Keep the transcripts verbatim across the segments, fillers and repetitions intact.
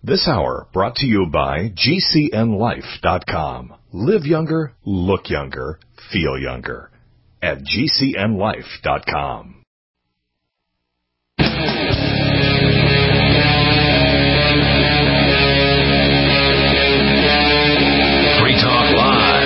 This hour brought to you by G C N life dot com. Live younger, look younger, feel younger at G C N life dot com. Free Talk Live.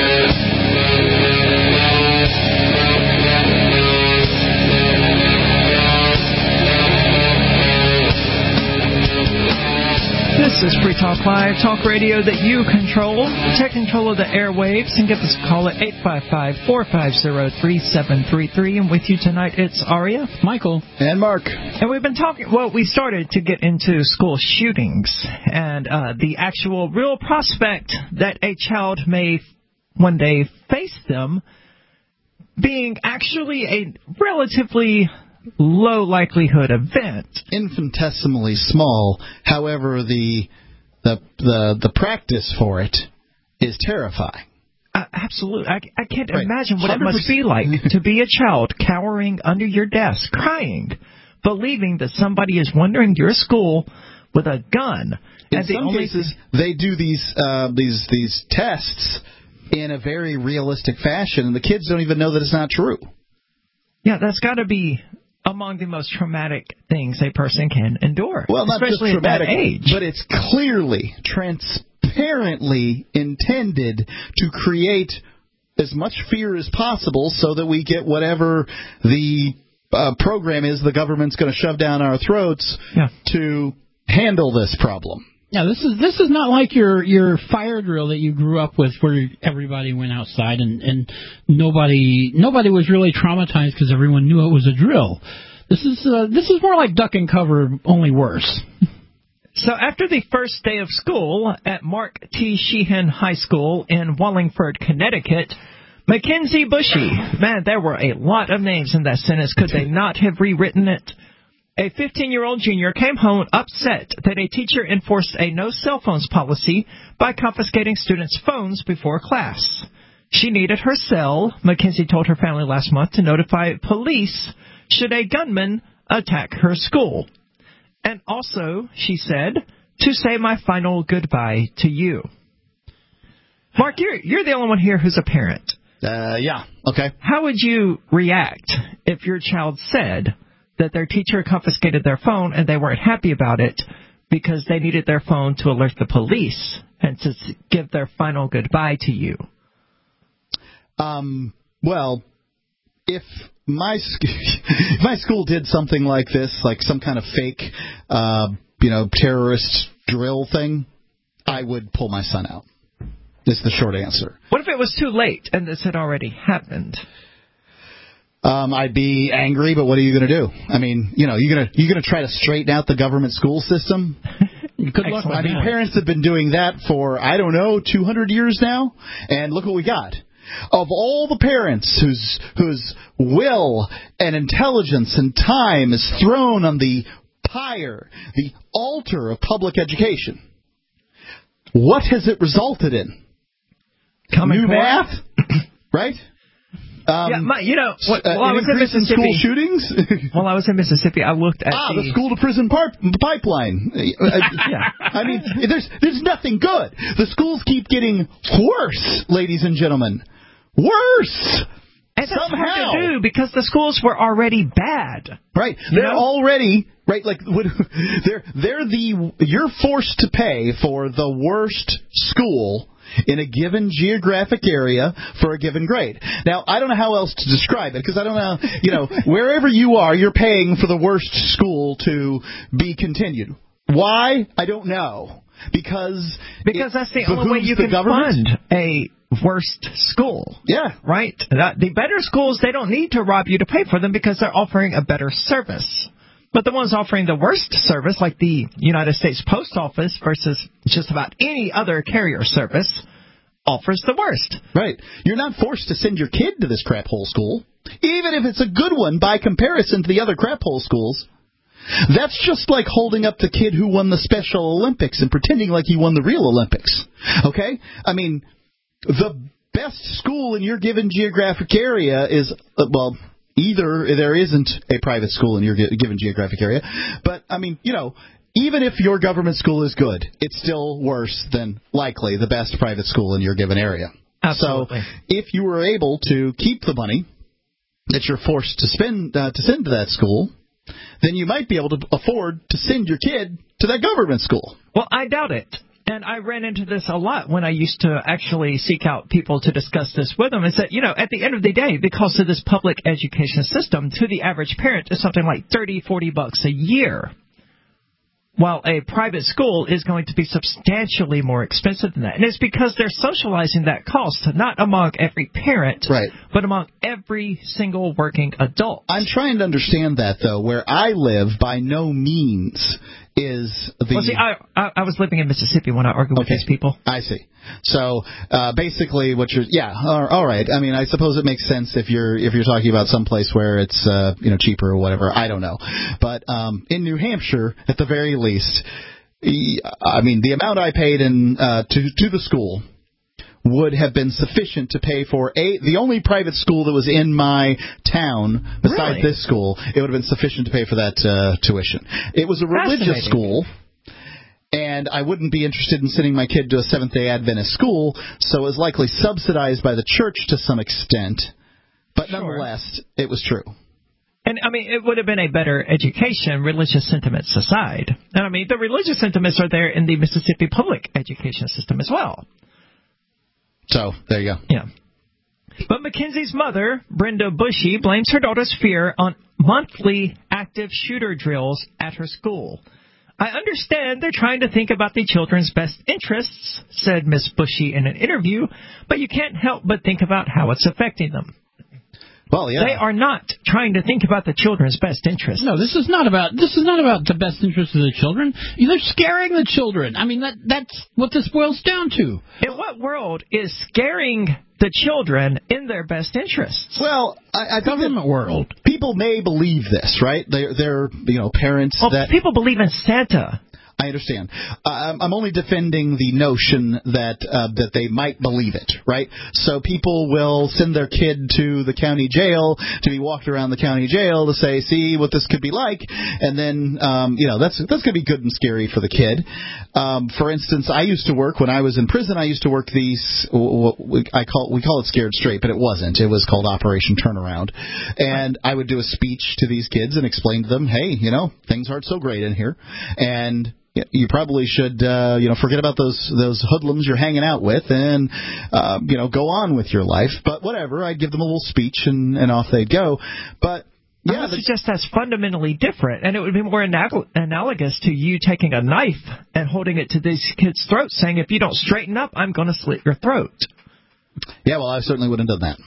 This is Free Talk Live, talk radio that you control. Take control of the airwaves and give us a call at eight five five, four five zero, three seven three three. And with you tonight, it's Aria, Michael, and Mark. And we've been talking, well, we started to get into school shootings and uh, the actual real prospect that a child may one day face them being actually a relatively low likelihood event. Infinitesimally small. However, the the the, the practice for it is terrifying. Uh, absolutely. I, I can't right. imagine what one hundred percent. it must be like to be a child cowering under your desk, crying, believing that somebody is wandering your school with a gun. In and the some only cases, thing- they do these uh, these these tests in a very realistic fashion, and the kids don't even know that it's not true. Yeah, that's got to be among the most traumatic things a person can endure. Well, not especially just traumatic, at that age. but it's clearly, transparently intended to create as much fear as possible so that we get whatever the uh, program is the government's going to shove down our throats yeah. to handle this problem. Yeah, this is this is not like your your fire drill that you grew up with, where everybody went outside and, and nobody nobody was really traumatized because everyone knew it was a drill. This is uh, this is more like duck and cover, only worse. So after the first day of school at Mark T. Sheehan High School in Wallingford, Connecticut, Mackenzie Bushy, man, there were a lot of names in that sentence. Could they not have rewritten it? A fifteen-year-old junior came home upset that a teacher enforced a no cell phones policy by confiscating students' phones before class. She needed her cell, Mackenzie told her family last month, to notify police should a gunman attack her school. And also, she said, to say my final goodbye to you. Mark, you're, you're the only one here who's a parent. Uh, yeah, okay. How would you react if your child said that their teacher confiscated their phone and they weren't happy about it because they needed their phone to alert the police and to give their final goodbye to you? Um, well, if my if my school did something like this, like some kind of fake, uh, you know, terrorist drill thing, I would pull my son out. Is the short answer. What if it was too late and this had already happened? Um, I'd be angry, but what are you going to do? I mean, you know, you're going to you're going to try to straighten out the government school system. Good luck. I mean, parents have been doing that for, I don't know, two hundred years now, and look what we got. Of all the parents whose whose will and intelligence and time is thrown on the pyre, the altar of public education, what has it resulted in? Common New Core? math, right? Um, yeah, my, you know, what, uh, while I was in Mississippi, in school shootings. while I was in Mississippi, I looked at ah the, the school to prison par- pipeline. yeah. I mean, there's there's nothing good. The schools keep getting worse, ladies and gentlemen, worse. And that's somehow. hard to do because the schools were already bad. Right, You they're know? already right. Like they're they're the you're forced to pay for the worst school in a given geographic area for a given grade. Now, I don't know how else to describe it, because I don't know, you know, wherever you are, you're paying for the worst school to be continued. Why? I don't know. Because Because that's the only way you can fund a worst school. Yeah. Right? The better schools, they don't need to rob you to pay for them because they're offering a better service. But the ones offering the worst service, like the United States Post Office versus just about any other carrier service, offers the worst. Right. You're not forced to send your kid to this crap hole school, even if it's a good one by comparison to the other crap hole schools. That's just like holding up the kid who won the Special Olympics and pretending like he won the real Olympics. Okay? I mean, the best school in your given geographic area is, uh, well, either there isn't a private school in your given geographic area, but, I mean, you know, even if your government school is good, it's still worse than likely the best private school in your given area. Absolutely. So if you were able to keep the money that you're forced to spend uh, to send to that school, then you might be able to afford to send your kid to that government school. Well, I doubt it. And I ran into this a lot when I used to actually seek out people to discuss this with them. Is that, you know, at the end of the day, because of this public education system, to the average parent, it's something like thirty, forty bucks a year. While a private school is going to be substantially more expensive than that. And it's because they're socializing that cost, not among every parent, right, but among every single working adult. I'm trying to understand that, though. Where I live, by no means is the... Well, see, I, I, I was living in Mississippi when I argued with okay. these people. I see. So uh, basically, what you're... Yeah, all right. I mean, I suppose it makes sense if you're if you're talking about some place where it's uh, you know cheaper or whatever. I don't know. But um, in New Hampshire, at the very least, I mean, the amount I paid in uh, to to the school would have been sufficient to pay for a the only private school that was in my town besides really? this school. It would have been sufficient to pay for that uh, tuition. It was a religious school, and I wouldn't be interested in sending my kid to a Seventh-day Adventist school, so it was likely subsidized by the church to some extent. But sure. nonetheless, it was true. And, I mean, it would have been a better education, religious sentiments aside. And, I mean, the religious sentiments are there in the Mississippi public education system as well. So, there you go. Yeah. But Mackenzie's mother, Brenda Bushy, blames her daughter's fear on monthly active shooter drills at her school. I understand they're trying to think about the children's best interests, said Miss Bushy in an interview, but you can't help but think about how it's affecting them. Well, yeah. They are not trying to think about the children's best interests. No, this is not about this is not about the best interests of the children. They're scaring the children. I mean, that that's what this boils down to. In what world is scaring the children in their best interests? Well, I, I think government world. People may believe this, right? They're, they're you know, parents well, that... people believe in Santa. I understand. Uh, I'm only defending the notion that uh, that they might believe it, right? So people will send their kid to the county jail to be walked around the county jail to say, see what this could be like, and then um, you know that's that's going to be good and scary for the kid. Um, for instance, I used to work when I was in prison. I used to work these. I call we call it Scared Straight, but it wasn't. It was called Operation Turnaround, and I would do a speech to these kids and explain to them, hey, you know, things aren't so great in here, and you probably should, uh, you know, forget about those those hoodlums you're hanging out with and, uh, you know, go on with your life. But whatever, I'd give them a little speech and, and off they'd go. But, yeah. This is just that's fundamentally different. And it would be more anal- analogous to you taking a knife and holding it to these kids' throats, saying, if you don't straighten up, I'm going to slit your throat. Yeah, well, I certainly wouldn't have done that.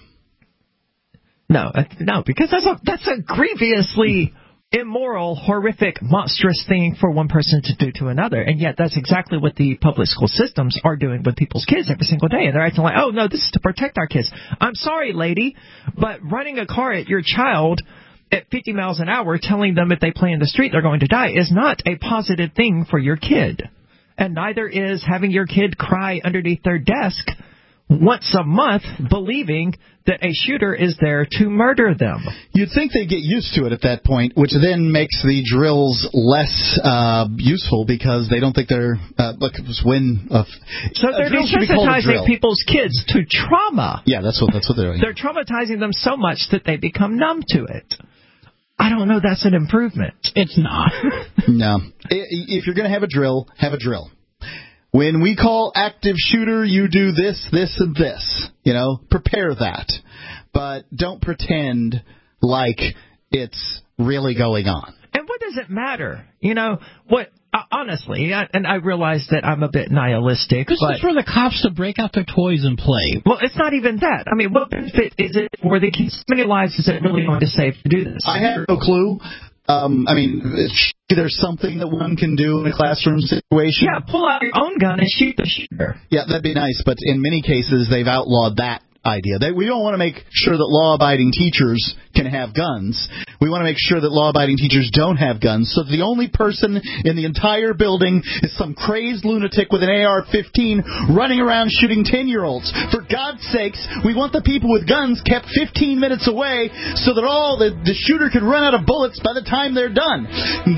No, no, because that's a, that's a grievously... immoral, horrific, monstrous thing for one person to do to another. And yet that's exactly what the public school systems are doing with people's kids every single day. And they're acting like, oh, no, this is to protect our kids. I'm sorry, lady, but running a car at your child at fifty miles an hour, telling them if they play in the street they're going to die, is not a positive thing for your kid. And neither is having your kid cry underneath their desk once a month, believing that a shooter is there to murder them. You'd think they'd get used to it at that point, which then makes the drills less uh, useful because they don't think they're uh, look when. Uh, so they're desensitizing people's kids to trauma. Yeah, that's what that's what they're doing. They're traumatizing them so much that they become numb to it. I don't know. That's an improvement. It's not. No. If you're going to have a drill, have a drill. When we call active shooter, you do this, this, and this. You know, prepare that. But don't pretend like it's really going on. And what does it matter? You know, what? Uh, honestly, I, and I realize that I'm a bit nihilistic. This but, is for the cops to break out their toys and play. Well, it's not even that. I mean, what benefit is it for the kids? How many lives is it really going to save to do this? I have no clue. Um, I mean, there's something that one can do in a classroom situation. Yeah, pull out your own gun and shoot the shooter. Yeah, that'd be nice, but in many cases they've outlawed that idea. They, we don't want to make sure that law-abiding teachers can have guns. We We want to make sure that law-abiding teachers don't have guns, so the only person in the entire building is some crazed lunatic with an A R fifteen running around shooting ten-year-olds. For God's sakes, we want the people with guns kept fifteen minutes away so that all the, the shooter can run out of bullets by the time they're done.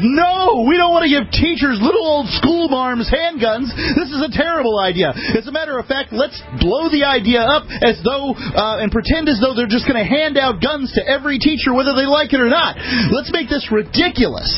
No, we don't want to give teachers little old school marms handguns. This is a terrible idea. As a matter of fact, let's blow the idea up as though uh, and pretend as though they're just going to hand out guns to every teacher whether they like it or not. Let's make this ridiculous.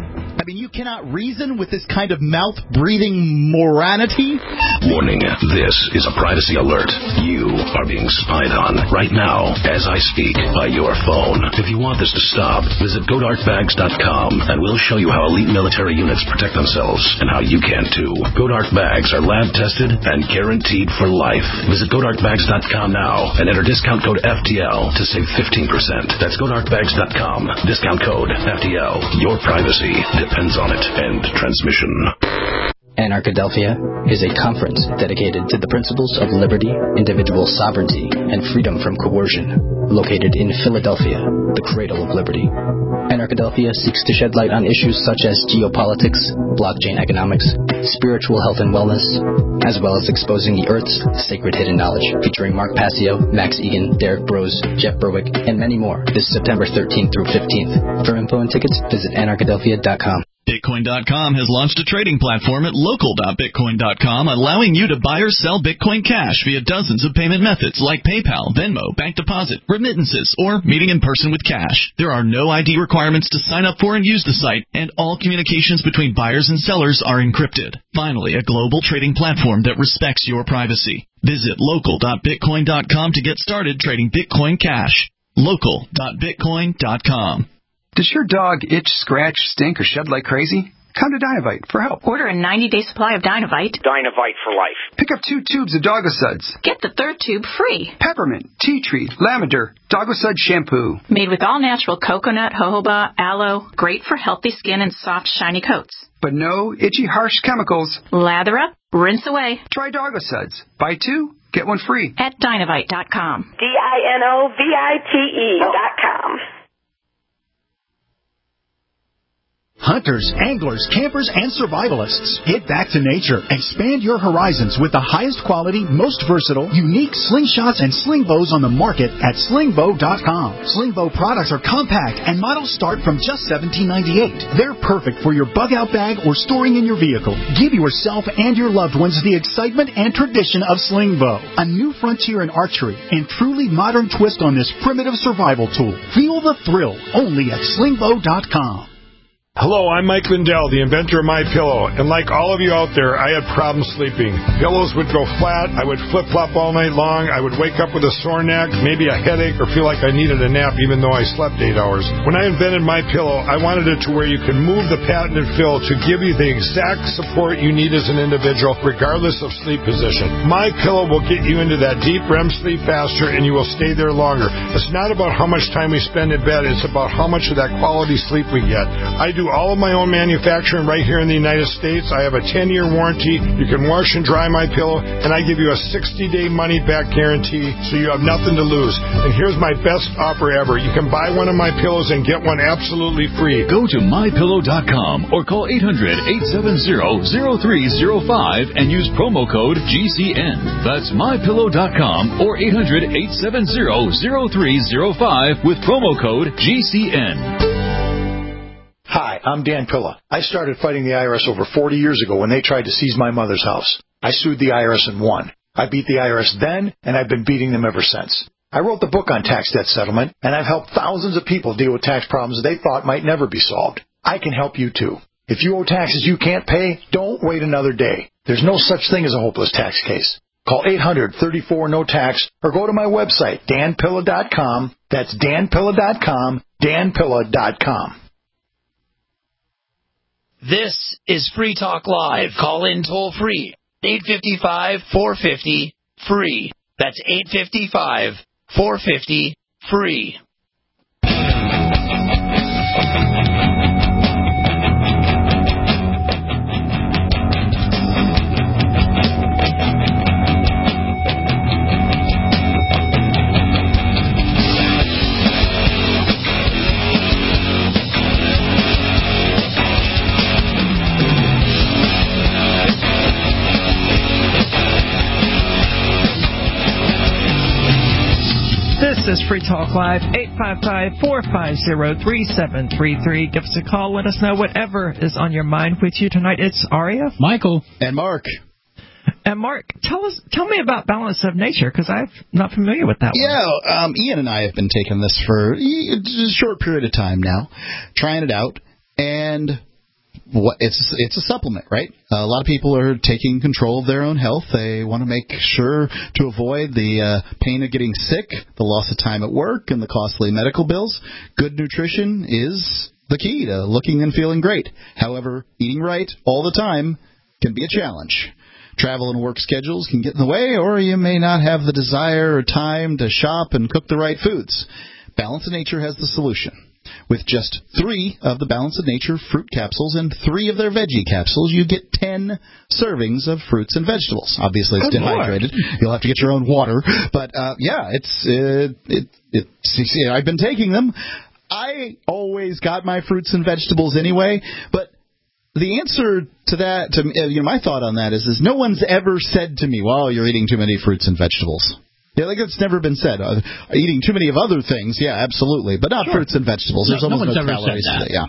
I mean, you cannot reason with this kind of mouth-breathing moronity. Warning, this is a privacy alert. You are being spied on right now as I speak by your phone. If you want this to stop, visit go dark bags dot com and we'll show you how elite military units protect themselves and how you can too. Go Dark Bags are lab-tested and guaranteed for life. Visit go dark bags dot com now and enter discount code F T L to save fifteen percent. That's go dark bags dot com. Discount code F T L. Your privacy depends on it. End transmission. Anarchadelphia is a conference dedicated to the principles of liberty, individual sovereignty, and freedom from coercion, located in Philadelphia, the cradle of liberty. Anarchadelphia seeks to shed light on issues such as geopolitics, blockchain economics, spiritual health and wellness, as well as exposing the Earth's sacred hidden knowledge, featuring Mark Passio, Max Egan, Derek Brose, Jeff Berwick, and many more this September thirteenth through fifteenth. For info and tickets, visit anarchadelphia dot com. Bitcoin dot com has launched a trading platform at local dot bitcoin dot com, allowing you to buy or sell Bitcoin Cash via dozens of payment methods like PayPal, Venmo, bank deposit, remittances, or meeting in person with cash. There are no I D requirements to sign up for and use the site, and all communications between buyers and sellers are encrypted. Finally, a global trading platform that respects your privacy. Visit local dot bitcoin dot com to get started trading Bitcoin Cash. local dot bitcoin dot com. Does your dog itch, scratch, stink, or shed like crazy? Come to Dynovite for help. Order a ninety-day supply of Dynovite. Dynovite for life. Pick up two tubes of Dogosuds. Get the third tube free. Peppermint, tea tree, lavender, Dogosud shampoo. Made with all-natural coconut, jojoba, aloe. Great for healthy skin and soft, shiny coats. But no itchy, harsh chemicals. Lather up, rinse away. Try Dogosuds. Buy two, get one free. At Dynovite dot com. D I N O V I T E dot com. Hunters, anglers, campers, and survivalists, get back to nature. Expand your horizons with the highest quality, most versatile, unique slingshots and sling bows on the market at sling bow dot com. Sling bow products are compact and models start from just seventeen ninety-eight. They're perfect for your bug-out bag or storing in your vehicle. Give yourself and your loved ones the excitement and tradition of sling bow, a new frontier in archery and truly modern twist on this primitive survival tool. Feel the thrill only at sling bow dot com. Hello, I'm Mike Lindell, the inventor of MyPillow, and like all of you out there, I had problems sleeping. Pillows would go flat, I would flip-flop all night long, I would wake up with a sore neck, maybe a headache, or feel like I needed a nap even though I slept eight hours. When I invented MyPillow, I wanted it to where you can move the patented fill to give you the exact support you need as an individual, regardless of sleep position. MyPillow will get you into that deep R E M sleep faster, and you will stay there longer. It's not about how much time we spend in bed, it's about how much of that quality sleep we get. I do all of my own manufacturing right here in the United States. I have a ten-year warranty. You can wash and dry my pillow, and I give you a sixty-day money-back guarantee, so you have nothing to lose. And here's my best offer ever. You can buy one of my pillows and get one absolutely free. Go to my pillow dot com or call eight hundred, eight seven zero, zero three zero five and use promo code G C N. That's my pillow dot com or eight hundred, eight seven zero, zero three zero five with promo code G C N. Hi, I'm Dan Pilla. I started fighting the I R S over forty years ago when they tried to seize my mother's house. I sued the I R S and won. I beat the I R S then, and I've been beating them ever since. I wrote the book on tax debt settlement, and I've helped thousands of people deal with tax problems they thought might never be solved. I can help you too. If you owe taxes you can't pay, don't wait another day. There's no such thing as a hopeless tax case. Call eight hundred, thirty-four, no tax or go to my website, dan pilla dot com. That's dan pilla dot com, dan pilla dot com. This is Free Talk Live. Call in toll free. eight five five, four five zero, free. That's eight five five, four five zero, free. is Free Talk Live, eight five five, four five zero, three seven three three. Give us a call. Let us know whatever is on your mind with you tonight. It's Aria, Michael, and Mark. And Mark, tell us, tell me about Balance of Nature, because I'm not familiar with that one. Yeah, um, Ian and I have been taking this for a short period of time now, trying it out, and what it's it's a supplement, right? A lot of people are taking control of their own health. They want to make sure to avoid the uh, pain of getting sick, the loss of time at work, and the costly medical bills. Good nutrition is the key to looking and feeling great. However, eating right all the time can be a challenge. Travel and work schedules can get in the way, or you may not have the desire or time to shop and cook the right foods. Balance of Nature has the solution. With just three of the Balance of Nature fruit capsules and three of their veggie capsules, you get ten servings of fruits and vegetables. Obviously, it's Good dehydrated. Lord. You'll have to get your own water. But, uh, yeah, it's uh, it, it, it's, I've been taking them. I always got my fruits and vegetables anyway, but the answer to that, to you know, my thought on that is, is no one's ever said to me, well, you're eating too many fruits and vegetables. Yeah, like it's never been said. Uh, eating too many of other things, yeah, absolutely, but not Sure. fruits and vegetables. There's No, no almost one's no ever calories said that. to it, yeah.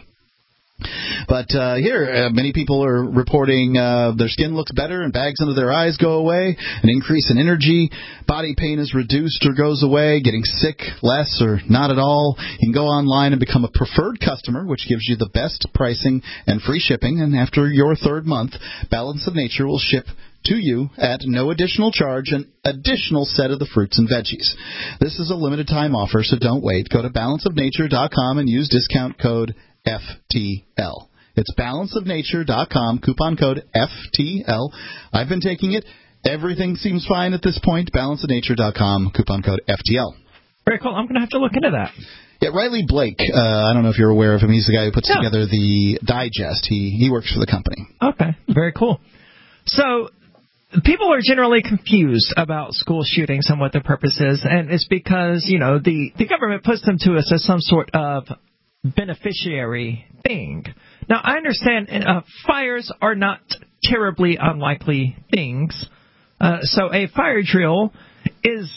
But uh, here, uh, many people are reporting uh, their skin looks better and bags under their eyes go away, an increase in energy, body pain is reduced or goes away, getting sick less or not at all. You can go online and become a preferred customer, which gives you the best pricing and free shipping. And after your third month, Balance of Nature will ship to you at no additional charge an additional set of the fruits and veggies. This is a limited time offer, so don't wait. Go to balance of nature dot com and use discount code F T L. It's balance of nature dot com, coupon code F T L. I've been taking it. Everything seems fine at this point. balance of nature dot com, coupon code F T L. Very cool. I'm going to have to look into that. Yeah, Riley Blake, uh, I don't know if you're aware of him. He's the guy who puts Yeah. together the digest. He he works for the company. Okay, very cool. So people are generally confused about school shootings and what their purpose is, and it's because, you know, the, the government puts them to us as some sort of beneficiary thing. Now, I understand uh, fires are not terribly unlikely things. Uh, so a fire drill is,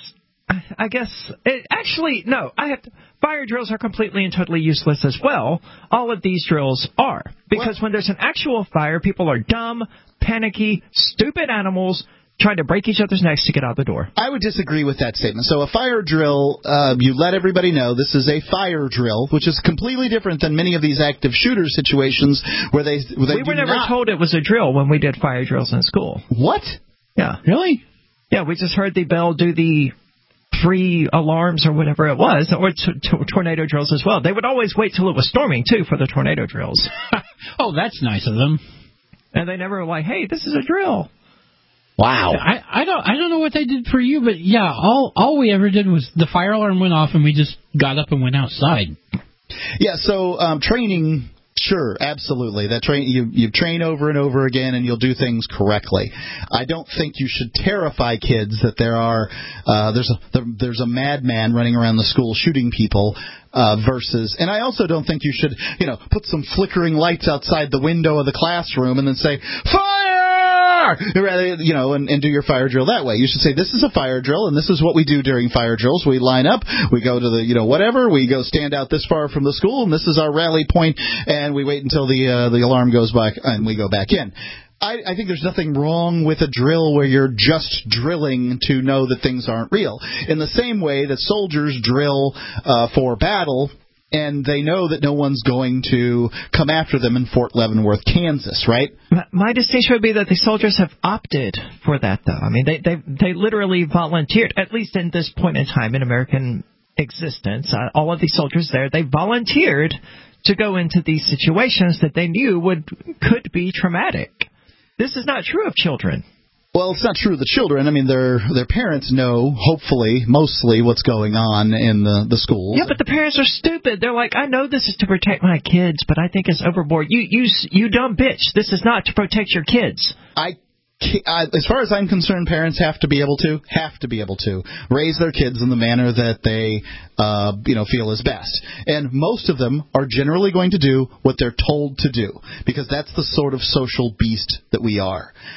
I guess, it, actually, no, I have to, fire drills are completely and totally useless as well. All of these drills are. Because when there's an actual fire, people are dumb, panicky, stupid animals trying to break each other's necks to get out the door. I would disagree with that statement. So a fire drill, uh, you let everybody know this is a fire drill, which is completely different than many of these active shooter situations where they, where they we do were never not... told it was a drill when we did fire drills in school. What? Yeah. Really? Yeah, we just heard the bell do the three alarms or whatever it was, or t- t- tornado drills as well. They would always wait till it was storming, too, for the tornado drills. Oh, that's nice of them. And they never were like, hey, this is a drill. Wow. I, I don't I don't know what they did for you, but yeah, all all we ever did was the fire alarm went off and we just got up and went outside. Yeah, so um, training, sure, absolutely. That train you you train over and over again, and you'll do things correctly. I don't think you should terrify kids that there are uh, there's a there, there's a madman running around the school shooting people. Uh, versus, and I also don't think you should, you know, put some flickering lights outside the window of the classroom and then say, fire! Rather, you know, and, and do your fire drill that way. You should say, this is a fire drill, and this is what we do during fire drills. We line up, we go to the, you know, whatever, we go stand out this far from the school, and this is our rally point, and we wait until the uh, the alarm goes by, and we go back in. I, I think there's nothing wrong with a drill where you're just drilling to know that things aren't real. In the same way that soldiers drill uh, for battle, and they know that no one's going to come after them in Fort Leavenworth, Kansas, right? My distinction would be that the soldiers have opted for that, though. I mean, they they they literally volunteered, at least in this point in time in American existence. Uh, all of these soldiers there, they volunteered to go into these situations that they knew would could be traumatic. This is not true of children. Well, it's not true of the children. I mean, their their parents know, hopefully, mostly what's going on in the, the schools. Yeah, but the parents are stupid. They're like, I know this is to protect my kids, but I think it's overboard. You you you dumb bitch. This is not to protect your kids. I I, as far as I'm concerned, parents have to be able to, have to be able to raise their kids in the manner that they, uh, you know, feel is best. And most of them are generally going to do what they're told to do, because that's the sort of social beast that we are.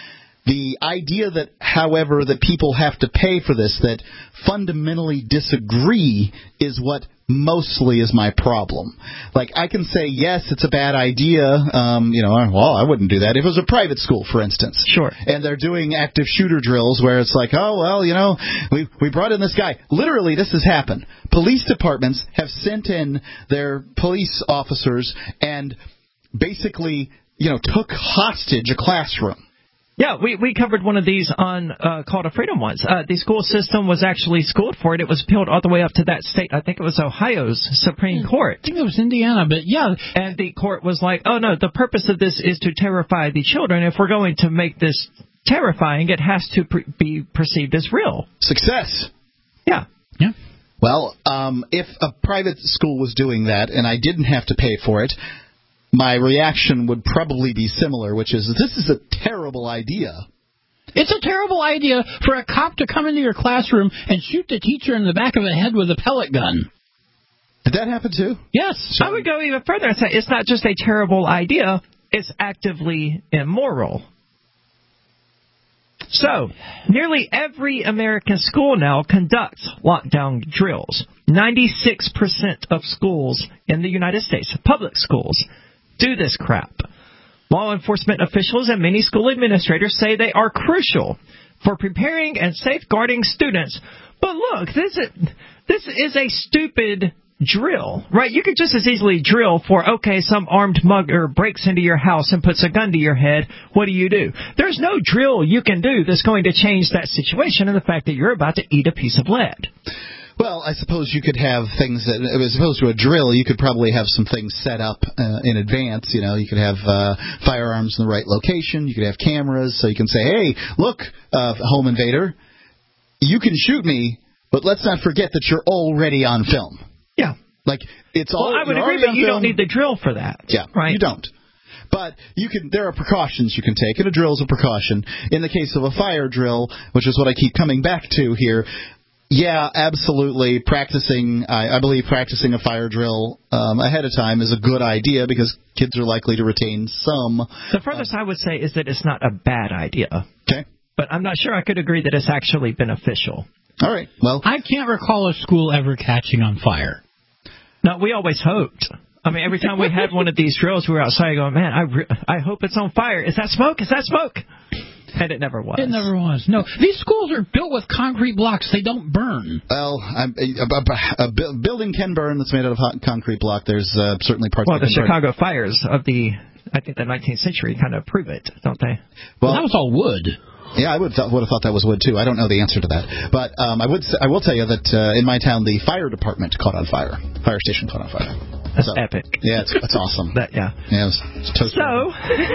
The idea that, however, that people have to pay for this, that fundamentally disagree, is what mostly is my problem. Like, I can say, yes, it's a bad idea. Um, you know, well, I wouldn't do that. If it was a private school, for instance. Sure. And they're doing active shooter drills where it's like, oh, well, you know, we we brought in this guy. Literally, this has happened. Police departments have sent in their police officers and basically, you know, took hostage a classroom. Yeah, we, we covered one of these on uh, Call to Freedom once. Uh, the school system was actually schooled for it. It was appealed all the way up to that state. I think it was Ohio's Supreme Court. I think it was Indiana, but yeah. And the court was like, oh, no, the purpose of this is to terrify the children. If we're going to make this terrifying, it has to pre- be perceived as real. Success. Yeah. Yeah. Well, um, if a private school was doing that and I didn't have to pay for it, my reaction would probably be similar, which is, this is a terrible idea. It's a terrible idea for a cop to come into your classroom and shoot the teacher in the back of the head with a pellet gun. Did that happen too? Yes. So, I would go even further and say it's not just a terrible idea, it's actively immoral. So, nearly every American school now conducts lockdown drills. ninety-six percent of schools in the United States, public schools, do this crap. Law enforcement officials and many school administrators say they are crucial for preparing and safeguarding students. But look, this is, this is a stupid drill, right? You could just as easily drill for, okay, some armed mugger breaks into your house and puts a gun to your head. What do you do? There's no drill you can do that's going to change that situation and the fact that you're about to eat a piece of lead. Well, I suppose you could have things that, as opposed to a drill, you could probably have some things set up uh, in advance. You know, you could have uh, firearms in the right location. You could have cameras, so you can say, hey, look, uh, home invader, you can shoot me, but let's not forget that you're already on film. Yeah. Like, it's all. Well, I would agree, but you film. don't need the drill for that. Yeah, right? You don't. But you can. There are precautions you can take, and a drill is a precaution. In the case of a fire drill, which is what I keep coming back to here, yeah, absolutely. Practicing, I, I believe practicing a fire drill um, ahead of time is a good idea because kids are likely to retain some. The furthest uh, I would say is that it's not a bad idea. Okay. But I'm not sure I could agree that it's actually beneficial. All right. Well, I can't recall a school ever catching on fire. No, we always hoped. I mean, every time we had one of these drills, we were outside going, man, I, re- I hope it's on fire. Is that smoke? Is that smoke? And it never was. It never was. No, these schools are built with concrete blocks. They don't burn. Well, I'm, a, a, a building can burn that's made out of hot concrete block. There's uh, certainly parts well, that the can Chicago burn. fires of the, I think, the nineteenth century kind of prove it, don't they? Well, well that was all wood. Yeah, I would th- would have thought that was wood too. I don't know the answer to that, but um, I would s- I will tell you that uh, in my town the fire department caught on fire. Fire station caught on fire. That's so, epic. Yeah, it's, it's awesome. That yeah. Yeah. It was, it's toast so.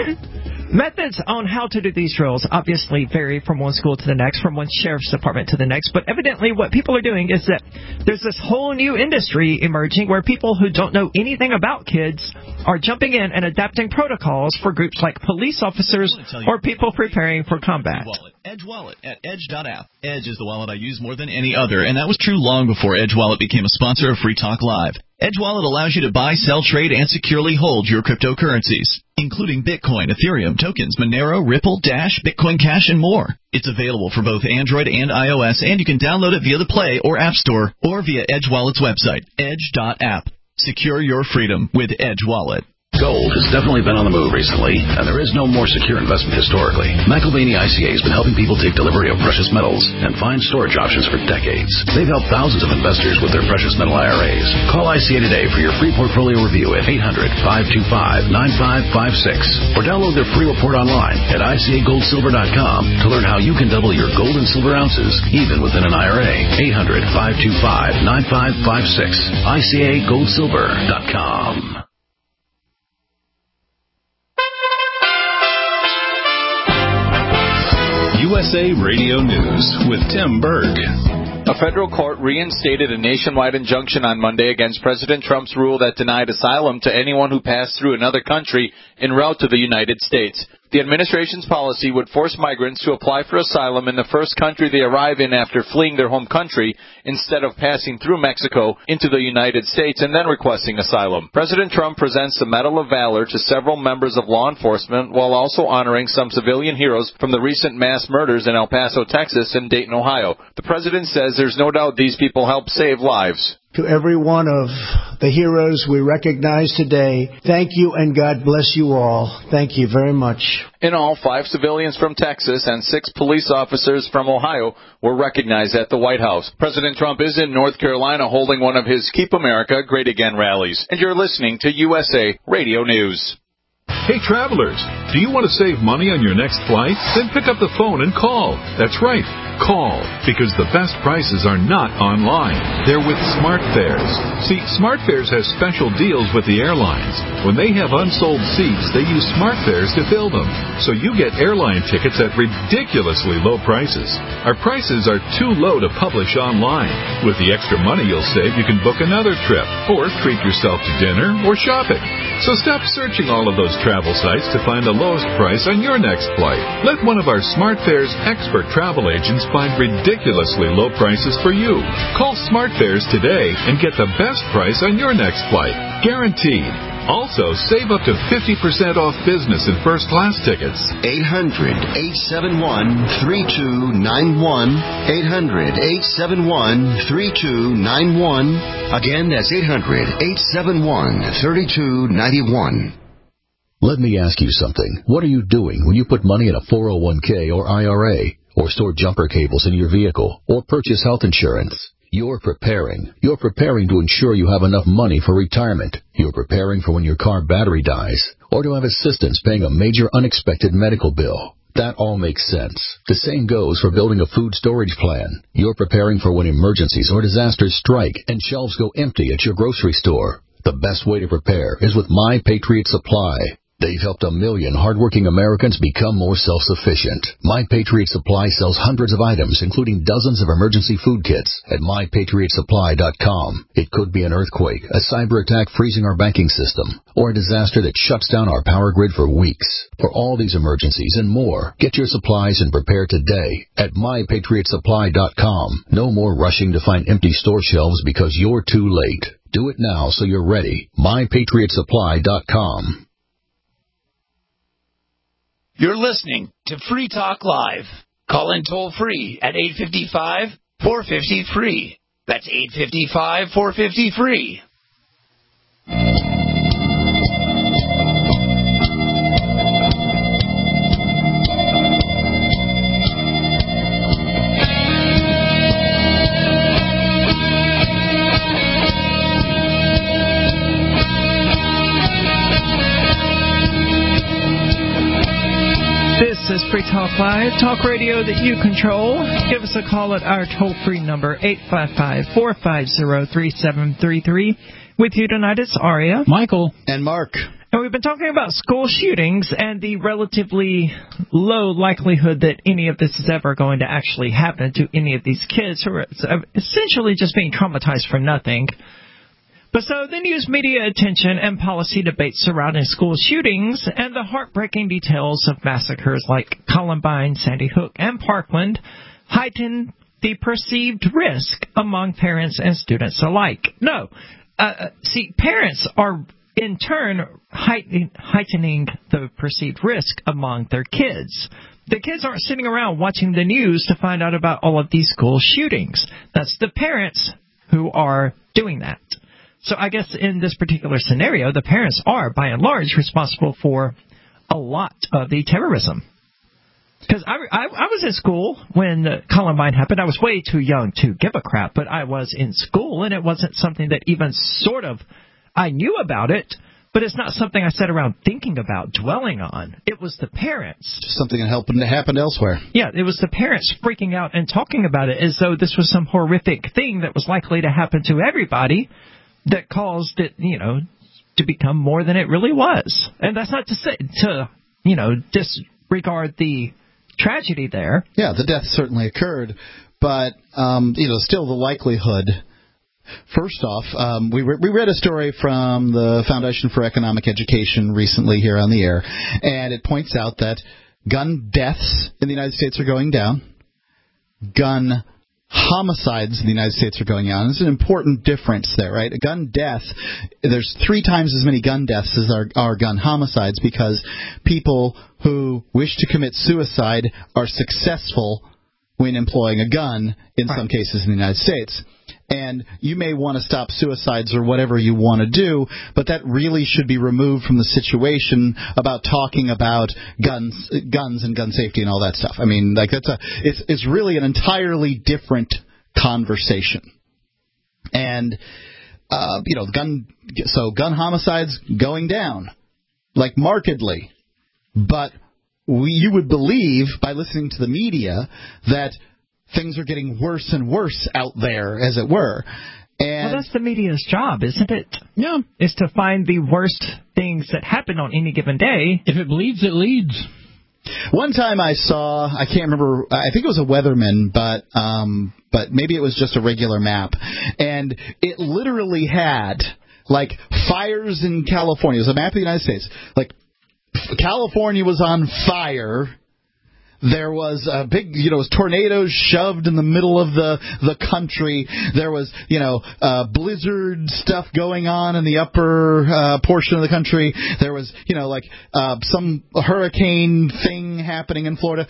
Methods on how to do these drills obviously vary from one school to the next, from one sheriff's department to the next, but evidently what people are doing is that there's this whole new industry emerging where people who don't know anything about kids are jumping in and adapting protocols for groups like police officers or people preparing for combat. Edge Wallet at edge dot app. Edge is the wallet I use more than any other, and that was true long before Edge Wallet became a sponsor of Free Talk Live. Edge Wallet allows you to buy, sell, trade, and securely hold your cryptocurrencies, including Bitcoin, Ethereum, tokens, Monero, Ripple, Dash, Bitcoin Cash, and more. It's available for both Android and iOS, and you can download it via the Play or App Store or via Edge Wallet's website, edge dot app. Secure your freedom with Edge Wallet. Gold has definitely been on the move recently, and there is no more secure investment historically. McElvaney I C A has been helping people take delivery of precious metals and find storage options for decades. They've helped thousands of investors with their precious metal I R As. Call I C A today for your free portfolio review at eight hundred, five two five, nine five five six or download their free report online at I C A gold silver dot com to learn how you can double your gold and silver ounces even within an I R A. eight hundred, five two five, nine five five six. I C A gold silver dot com. U S A Radio News with Tim Berg. A federal court reinstated a nationwide injunction on Monday against President Trump's rule that denied asylum to anyone who passed through another country en route to the United States. The administration's policy would force migrants to apply for asylum in the first country they arrive in after fleeing their home country, instead of passing through Mexico into the United States and then requesting asylum. President Trump presents the Medal of Valor to several members of law enforcement while also honoring some civilian heroes from the recent mass murders in El Paso, Texas and Dayton, Ohio. The president says there's no doubt these people help save lives. To every one of the heroes we recognize today, thank you and God bless you all. Thank you very much. In all, five civilians from Texas and six police officers from Ohio were recognized at the White House. President Trump is in North Carolina holding one of his Keep America Great Again rallies. And you're listening to U S A Radio News. Hey, travelers, do you want to save money on your next flight? Then pick up the phone and call. That's right, call, because the best prices are not online. They're with SmartFares. See, SmartFares has special deals with the airlines. When they have unsold seats, they use SmartFares to fill them. So you get airline tickets at ridiculously low prices. Our prices are too low to publish online. With the extra money you'll save, you can book another trip, or treat yourself to dinner or shopping. So stop searching all of those travel sites to find the lowest price on your next flight. Let one of our SmartFares expert travel agents find ridiculously low prices for you. Call SmartFares today and get the best price on your next flight. Guaranteed. Also, save up to fifty percent off business and first class tickets. eight hundred, eight seven one, three two nine one. eight hundred, eight seven one, three two nine one. Again, that's eight hundred, eight seven one, three two nine one. Let me ask you something. What are you doing when you put money in a four oh one k or I R A, or store jumper cables in your vehicle, or purchase health insurance? You're preparing. You're preparing to ensure you have enough money for retirement. You're preparing for when your car battery dies, or to have assistance paying a major unexpected medical bill. That all makes sense. The same goes for building a food storage plan. You're preparing for when emergencies or disasters strike and shelves go empty at your grocery store. The best way to prepare is with My Patriot Supply. They've helped a million hardworking Americans become more self-sufficient. My Patriot Supply sells hundreds of items, including dozens of emergency food kits, at my patriot supply dot com. It could be an earthquake, a cyber attack freezing our banking system, or a disaster that shuts down our power grid for weeks. For all these emergencies and more, get your supplies and prepare today at my patriot supply dot com. No more rushing to find empty store shelves because you're too late. Do it now so you're ready. my patriot supply dot com. You're listening to Free Talk Live. Call in toll free at eight five five, four five zero, free. That's eight five five, four five zero, free. This is Free Talk Live, talk radio that you control. Give us a call at our toll-free number, eight five five, four five zero, three seven three three. With you tonight, it's Aria, Michael, and Mark. And we've been talking about school shootings and the relatively low likelihood that any of this is ever going to actually happen to any of these kids who are essentially just being traumatized for nothing. But so the news media attention and policy debates surrounding school shootings and the heartbreaking details of massacres like Columbine, Sandy Hook, and Parkland heighten the perceived risk among parents and students alike. No, uh, see, parents are in turn heighten, heightening the perceived risk among their kids. The kids aren't sitting around watching the news to find out about all of these school shootings. That's the parents who are doing that. So I guess in this particular scenario, the parents are, by and large, responsible for a lot of the terrorism. Because I, I, I was in school when Columbine happened. I was way too young to give a crap, but I was in school, and it wasn't something that even sort of I knew about it, but it's not something I sat around thinking about, dwelling on. It was the parents. Something that happened to happen elsewhere. Yeah, it was the parents freaking out and talking about it as though this was some horrific thing that was likely to happen to everybody, that caused it, you know, to become more than it really was. And that's not to say, to, you know, disregard the tragedy there. Yeah, the death certainly occurred, but, um, you know, still the likelihood First off, um, we, re- we read a story from the Foundation for Economic Education recently here on the air, and it points out that gun deaths in the United States are going down. Gun homicides in the United States are going down. There's an important difference there, right? A gun death, there's three times as many gun deaths as are, are gun homicides because people who wish to commit suicide are successful when employing a gun in right. some cases in the United States. And you may want to stop suicides or whatever you want to do, but that really should be removed from the situation about talking about guns, guns and gun safety and all that stuff. I mean, like that's a, it's it's really an entirely different conversation. And uh, you know, gun so gun homicides going down, like markedly, but we, you would believe by listening to the media that things are getting worse and worse out there, as it were. And well, that's the media's job, isn't it? Yeah. Is to find the worst things that happen on any given day. If it bleeds, it leads. One time I saw, I can't remember, I think it was a weatherman, but um, but maybe it was just a regular map. And it literally had, like, fires in California. It was a map of the United States. Like, California was on fire. There was a big, you know, tornadoes shoved in the middle of the the country. There was, you know, uh, blizzard stuff going on in the upper uh, portion of the country. There was, you know, like uh, some hurricane thing happening in Florida.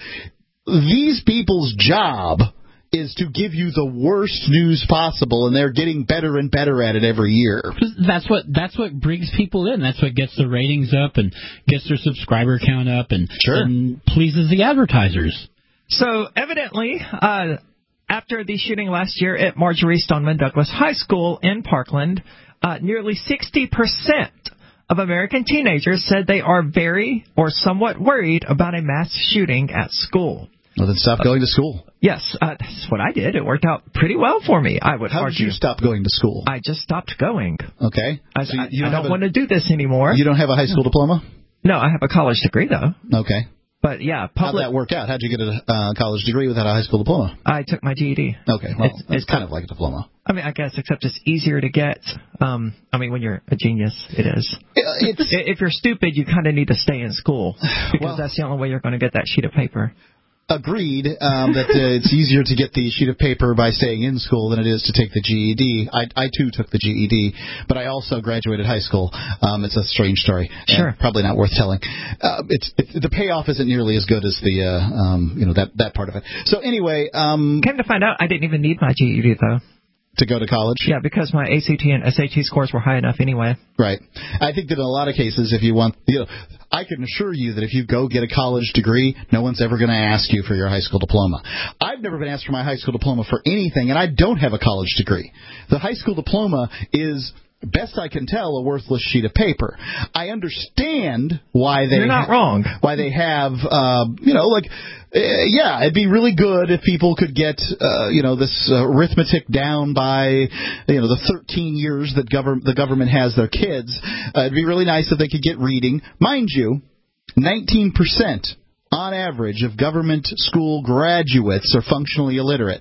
These people's job is to give you the worst news possible, and they're getting better and better at it every year. That's what that's what brings people in. That's what gets the ratings up and gets their subscriber count up and, sure. and pleases the advertisers. So evidently, uh, after the shooting last year at Marjorie Stoneman Douglas High School in Parkland, uh, nearly sixty percent of American teenagers said they are very or somewhat worried about a mass shooting at school. Well, then stop going to school. Yes, uh, that's what I did. It worked out pretty well for me, I would How argue. did you stop going to school? I just stopped going. Okay. I, so you, I, you don't, I don't a, want to do this anymore. You don't have a high school diploma? No, I have a college degree, though. Okay. But, yeah, public... How'd that work out? How'd you get a uh, college degree without a high school diploma? I took my G E D. Okay, well, it's, it's it's kind of like a diploma. I mean, I guess, except it's easier to get. Um, I mean, when you're a genius, it is. It's, if you're stupid, you kind of need to stay in school, because well, that's the only way you're going to get that sheet of paper. Agreed um, that uh, it's easier to get the sheet of paper by staying in school than it is to take the G E D. I, I too, took the G E D, but I also graduated high school. Um, it's a strange story. Sure. Probably not worth telling. Uh, it's, it's the payoff isn't nearly as good as the, uh, um, you know, that, that part of it. So anyway... Um, Came to find out I didn't even need my G E D, though. To go to college? Yeah, because my A C T and S A T scores were high enough anyway. Right. I think that in a lot of cases, if you want, you know, I can assure you that if you go get a college degree, no one's ever going to ask you for your high school diploma. I've never been asked for my high school diploma for anything, and I don't have a college degree. The high school diploma is, best I can tell, a worthless sheet of paper. I understand why they You're not ha- wrong. Why they have, uh, you know, like, uh, yeah, it'd be really good if people could get, uh, you know, this uh, arithmetic down by, you know, the thirteen years that gov- the government has their kids. Uh, it'd be really nice if they could get reading. Mind you, nineteen percent on average of government school graduates are functionally illiterate.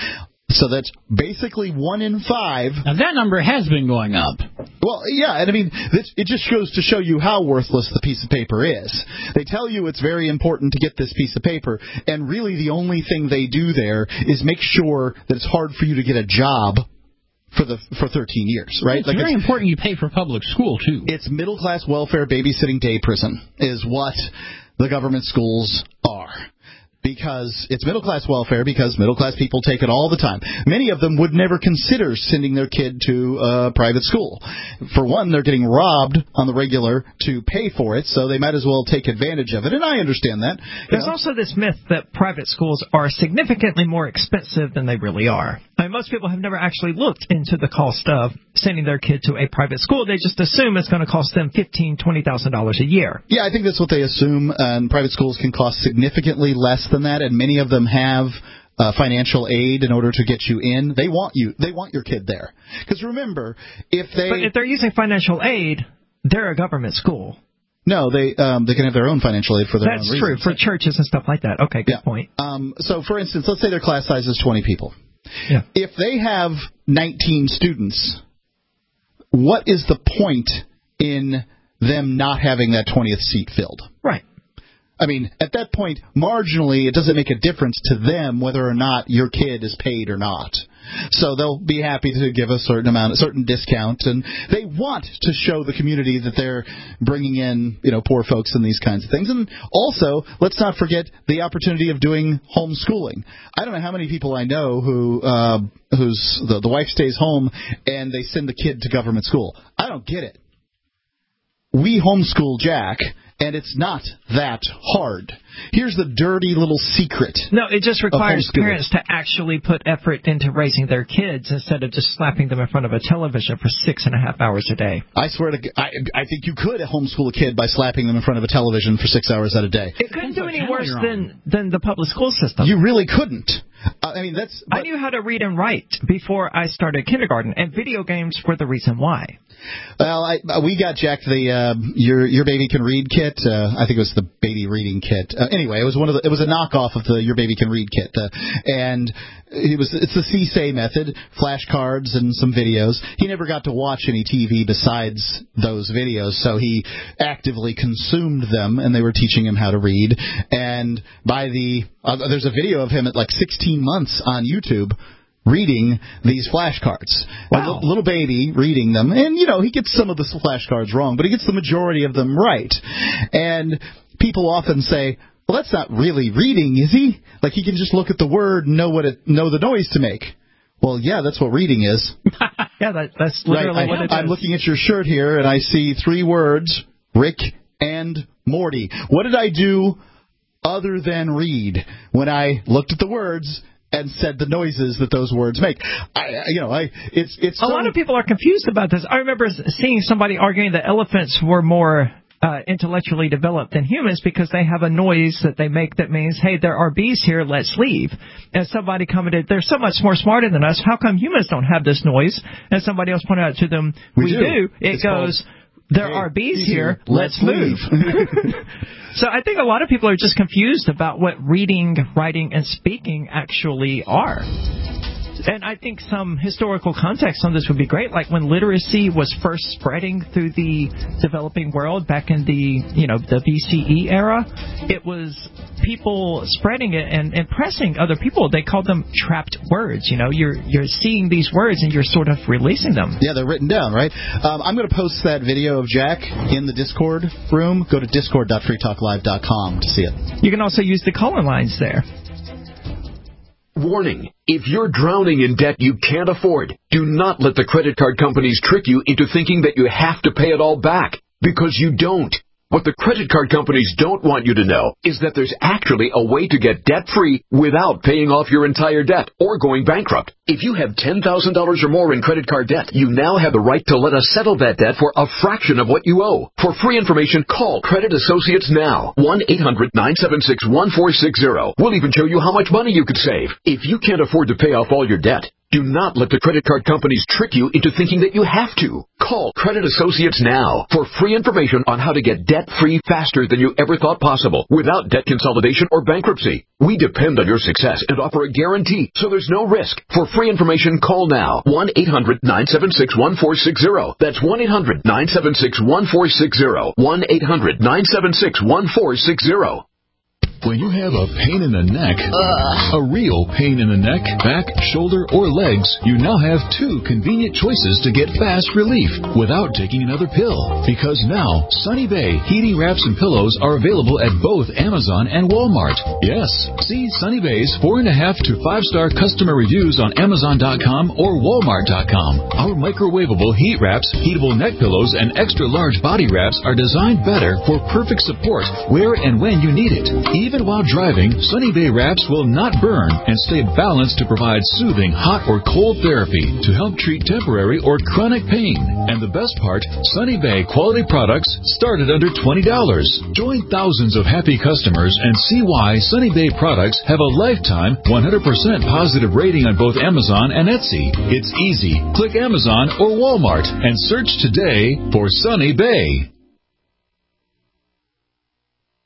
So that's basically one in five. Now that number has been going up. Well, yeah, and I mean, this, it just goes to show you how worthless the piece of paper is. They tell you it's very important to get this piece of paper, and really the only thing they do there is make sure that it's hard for you to get a job for the for thirteen years, right? It's like very it's, important you pay for public school, too. It's middle-class welfare babysitting day prison is what the government schools are. Because it's middle-class welfare, because middle-class people take it all the time. Many of them would never consider sending their kid to a private school. For one, they're getting robbed on the regular to pay for it, so they might as well take advantage of it, and I understand that. There's know? also this myth that private schools are significantly more expensive than they really are. I mean, most people have never actually looked into the cost of sending their kid to a private school. They just assume it's going to cost them fifteen thousand dollars, twenty thousand dollars a year. Yeah, I think that's what they assume, and private schools can cost significantly less than that, and many of them have uh, financial aid in order to get you in. They want you. They want your kid there. Because remember, if they... But if they're using financial aid, they're a government school. No, they um, they can have their own financial aid for their That's own true, reasons. for churches and stuff like that. Okay, good yeah. point. Um, so, for instance, let's say their class size is twenty people. Yeah. If they have nineteen students, what is the point in them not having that twentieth seat filled? Right. I mean, at that point, marginally, it doesn't make a difference to them whether or not your kid is paid or not. So they'll be happy to give a certain amount, a certain discount, and they want to show the community that they're bringing in, you know, poor folks and these kinds of things. And also, let's not forget the opportunity of doing homeschooling. I don't know how many people I know who, uh, whose the, the wife stays home and they send the kid to government school. I don't get it. We homeschool Jack, and it's not that hard. Here's the dirty little secret. No, it just requires parents to actually put effort into raising their kids instead of just slapping them in front of a television for six and a half hours a day. I swear to I, I think you could homeschool a kid by slapping them in front of a television for six hours at a day. It couldn't do any worse than, than the public school system. You really couldn't. Uh, I mean, that's. I knew how to read and write before I started kindergarten, and video games were the reason why. Well, I, we got Jack the uh, your your baby can read kit. Uh, I think it was the baby reading kit. Uh, anyway, it was one of the. It was a knockoff of the your baby can read kit, uh, and it was it's the C S A method, flashcards and some videos. He never got to watch any T V besides those videos, so he actively consumed them, and they were teaching him how to read. And by the uh, there's a video of him at like sixteen months on YouTube reading these flashcards. Wow. A little baby reading them. And, you know, he gets some of the flashcards wrong, but he gets the majority of them right. And people often say, well, that's not really reading, is he? Like, he can just look at the word and know what it, know the noise to make. Well, yeah, that's what reading is. yeah, that, that's literally right. what I, it I'm is. looking at your shirt here, and I see three words, Rick and Morty. What did I do other than read when I looked at the words and said the noises that those words make? I, you know, I it's it's a so lot of people are confused about this. I remember seeing somebody arguing that elephants were more uh, intellectually developed than humans because they have a noise that they make that means, hey, there are bees here, let's leave. And somebody commented, they're so much more smarter than us. How come humans don't have this noise? And somebody else pointed out to them, we, we do. do. It it's goes, there hey, are bees here, here, let's, let's move. So I think a lot of people are just confused about what reading, writing, and speaking actually are. And I think some historical context on this would be great. Like when literacy was first spreading through the developing world back in the, you know, the B C E era, it was people spreading it and impressing other people. They called them trapped words. You know, you're you're seeing these words and you're sort of releasing them. Yeah, they're written down, right? Um, I'm going to post that video of Jack in the Discord room. Go to discord dot free talk live dot com to see it. You can also use the call-in lines there. Warning. If you're drowning in debt you can't afford, do not let the credit card companies trick you into thinking that you have to pay it all back, because you don't. What the credit card companies don't want you to know is that there's actually a way to get debt-free without paying off your entire debt or going bankrupt. If you have ten thousand dollars or more in credit card debt, you now have the right to let us settle that debt for a fraction of what you owe. For free information, call Credit Associates now. one eight hundred nine seven six one four six zero. We'll even show you how much money you could save. If you can't afford to pay off all your debt, do not let the credit card companies trick you into thinking that you have to. Call Credit Associates now for free information on how to get debt-free faster than you ever thought possible without debt consolidation or bankruptcy. We depend on your success and offer a guarantee, so there's no risk. For free information, call now. one eight hundred nine seven six one four six zero. That's one eight hundred nine seven six one four six zero. one eight hundred nine seven six one four six zero. When you have a pain in the neck, uh, a real pain in the neck, back, shoulder, or legs, you now have two convenient choices to get fast relief without taking another pill. Because now, Sunny Bay heating wraps and pillows are available at both Amazon and Walmart. Yes, see Sunny Bay's four and a half to five star customer reviews on Amazon dot com or Walmart dot com. Our microwavable heat wraps, heatable neck pillows, and extra large body wraps are designed better for perfect support where and when you need it. Even Even while driving, Sunny Bay wraps will not burn and stay balanced to provide soothing hot or cold therapy to help treat temporary or chronic pain. And the best part, Sunny Bay quality products start at under twenty dollars. Join thousands of happy customers and see why Sunny Bay products have a lifetime one hundred percent positive rating on both Amazon and Etsy. It's easy. Click Amazon or Walmart and search today for Sunny Bay.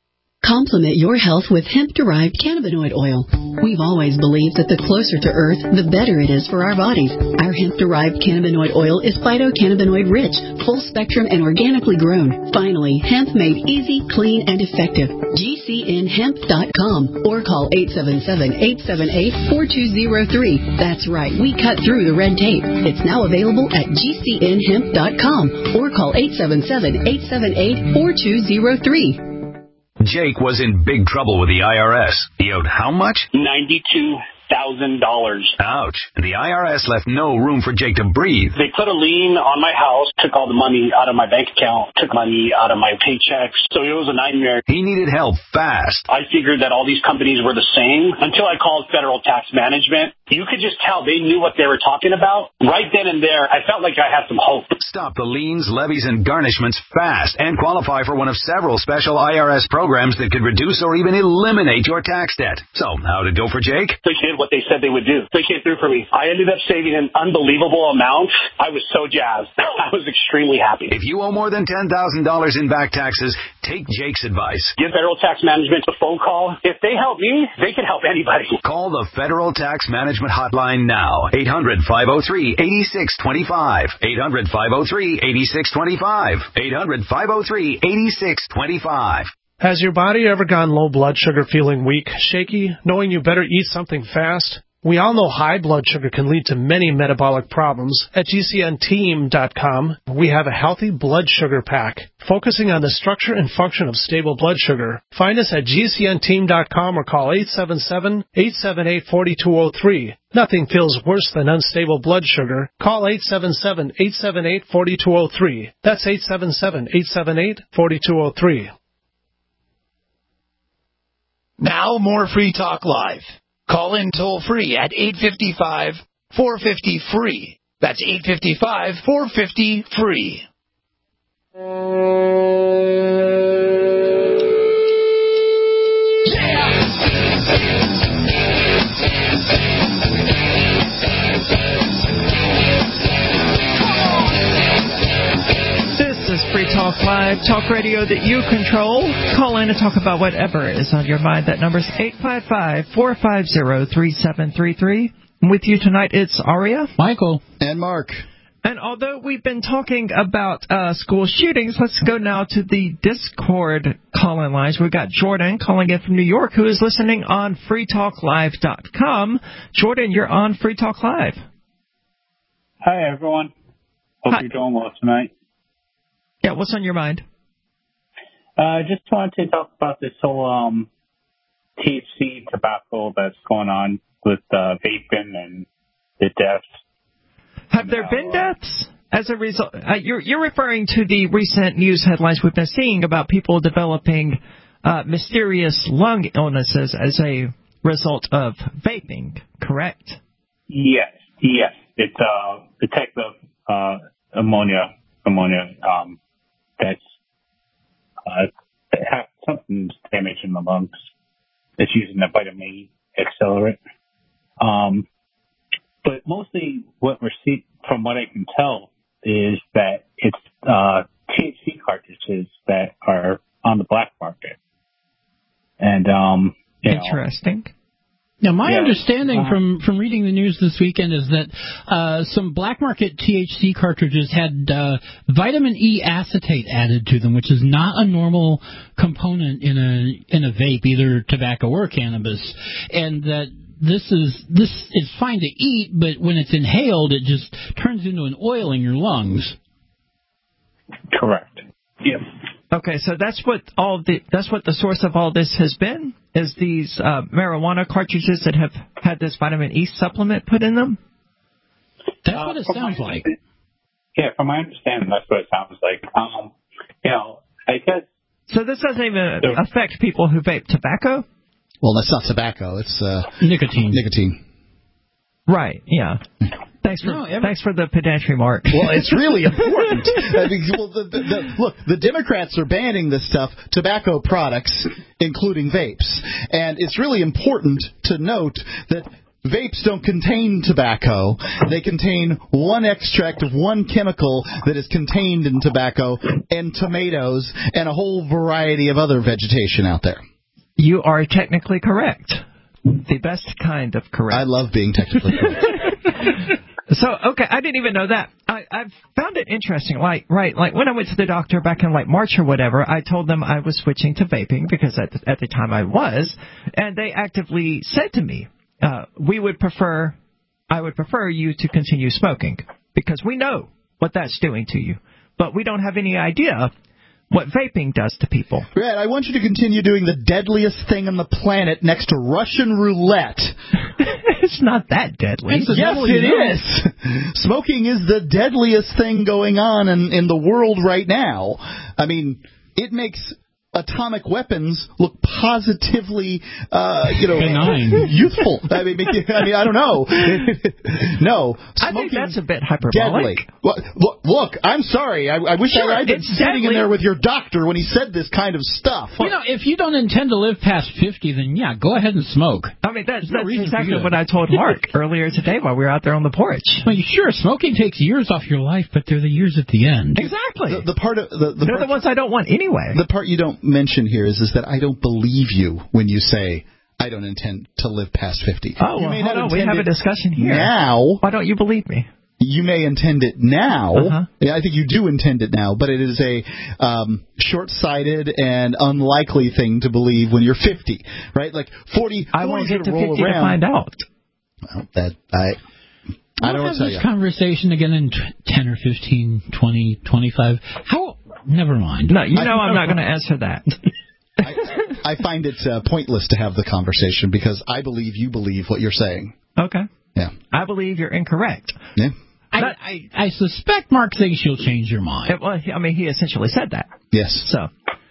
Complement your health with hemp-derived cannabinoid oil. We've always believed that the closer to Earth, the better it is for our bodies. Our hemp-derived cannabinoid oil is phytocannabinoid rich, full spectrum, and organically grown. Finally, hemp made easy, clean, and effective. G C N hemp dot com or call eight seven seven, eight seven eight, four two zero three. That's right, we cut through the red tape. It's now available at G C N hemp dot com or call eight seven seven, eight seven eight, four two zero three. Jake was in big trouble with the I R S. He owed how much? ninety-two thousand dollars. Ouch. And the I R S left no room for Jake to breathe. They put a lien on my house, took all the money out of my bank account, took money out of my paychecks. So it was a nightmare. He needed help fast. I figured that all these companies were the same until I called Federal Tax Management. You could just tell they knew what they were talking about. Right then and there, I felt like I had some hope. Stop the liens, levies, and garnishments fast and qualify for one of several special I R S programs that could reduce or even eliminate your tax debt. So, how'd it go for Jake? They did what they said they would do. They came through for me. I ended up saving an unbelievable amount. I was so jazzed. I was extremely happy. If you owe more than ten thousand dollars in back taxes, take Jake's advice. Give Federal Tax Management a phone call. If they help me, they can help anybody. Call the Federal Tax Management Hotline now. eight hundred, five oh three, eight six two five. eight hundred, five oh three, eight six two five. eight hundred, five oh three, eight six two five. Has your body ever gone low blood sugar, feeling weak, shaky, knowing you better eat something fast? We all know high blood sugar can lead to many metabolic problems. At G C N team dot com, we have a healthy blood sugar pack, focusing on the structure and function of stable blood sugar. Find us at G C N team dot com or call eight seven seven, eight seven eight, four two zero three. Nothing feels worse than unstable blood sugar. Call eight seven seven, eight seven eight, four two zero three. That's eight seven seven, eight seven eight, four two zero three. Now more Free Talk Live. Call in toll free at eight five five, four five zero, free. That's eight five five, four five zero, free. Free Talk Live, talk radio that you control. Call in and talk about whatever is on your mind. That number's eight five five, four five zero, three seven three three. With you tonight, it's Aria, Michael, and Mark. And although we've been talking about uh, school shootings, let's go now to the Discord call-in lines. We've got Jordan calling in from New York, who is listening on free talk live dot com. Jordan, you're on Free Talk Live. Hi, everyone. Hope Hi. You're doing well tonight. Yeah, what's on your mind? I uh, just wanted to talk about this whole um, T H C tobacco that's going on with uh, vaping and the deaths. Have there been deaths as a result? Uh, you're, you're referring to the recent news headlines we've been seeing about people developing uh, mysterious lung illnesses as a result of vaping, correct? Yes, yes. It's uh, the type of uh, ammonia, ammonia um, that's uh, that have something damage in the lungs. It's using the vitamin A accelerant. Um, but mostly what we're seeing, from what I can tell, is that it's uh, T H C cartridges that are on the black market. And um, you Interesting. Know, Now, my yeah. understanding uh, from, from reading the news this weekend is that uh, some black market T H C cartridges had uh, vitamin E acetate added to them, which is not a normal component in a in a vape, either tobacco or cannabis, and that this is this is fine to eat, but when it's inhaled, it just turns into an oil in your lungs. Correct. Yep. Okay, so that's what all the that's what the source of all this has been, is these uh, marijuana cartridges that have had this vitamin E supplement put in them? That's uh, what it sounds like. Yeah, from my understanding, that's what it sounds like. Um, you know, I guess. So this doesn't even affect people who vape tobacco? Well, that's not tobacco. It's uh, nicotine. Nicotine. Right. Yeah. Thanks for no, every- thanks for the pedantry, Mark. Well, it's really important. I mean, well, the, the, the, look, the Democrats are banning this stuff, tobacco products, including vapes, and it's really important to note that vapes don't contain tobacco. They contain one extract of one chemical that is contained in tobacco and tomatoes and a whole variety of other vegetation out there. You are technically correct. The best kind of correct. I love being technically correct. So, okay, I didn't even know that. I, I've found it interesting. Like, right, like when I went to the doctor back in like March or whatever, I told them I was switching to vaping because at the, at the time I was, and they actively said to me, uh, we would prefer, I would prefer you to continue smoking because we know what that's doing to you, but we don't have any idea what vaping does to people. Red, I want you to continue doing the deadliest thing on the planet next to Russian roulette. It's not that deadly. Yes, it is. Smoking is the deadliest thing going on in, in the world right now. I mean, it makes atomic weapons look positively, uh, you know, benign, youthful. I mean, I mean, I don't know. No, I think that's a bit hyperbolic. Deadly. Look, look, I'm sorry. I, I wish sure, I, I'd been sitting deadly. in there with your doctor when he said this kind of stuff. You know, if you don't intend to live past fifty, then yeah, go ahead and smoke. I mean, that's, no that's exactly what I told Mark earlier today while we were out there on the porch. Well, sure, smoking takes years off your life, but they're the years at the end. Exactly. The, the part of the, the they're part, the ones I don't want anyway. The part you don't mention here is, is that I don't believe you when you say I don't intend to live past fifty. Oh, you well, may hold not on. We have a discussion here. Now, why don't you believe me? You may intend it now. Uh-huh. Yeah, I think you do intend it now, but it is a um, short-sighted and unlikely thing to believe when you're fifty, right? Like forty. I want to get to roll fifty around. to find out. Well, that I. I don't we'll want have to tell this you. conversation again in ten or fifteen, twenty, twenty-five. How? Never mind. No, you know I, I'm not going to answer that. I, I find it uh, pointless to have the conversation because I believe you believe what you're saying. Okay. Yeah. I believe you're incorrect. Yeah. I, I, I suspect Mark thinks you'll change your mind. It, well, I mean, he essentially said that. Yes. So,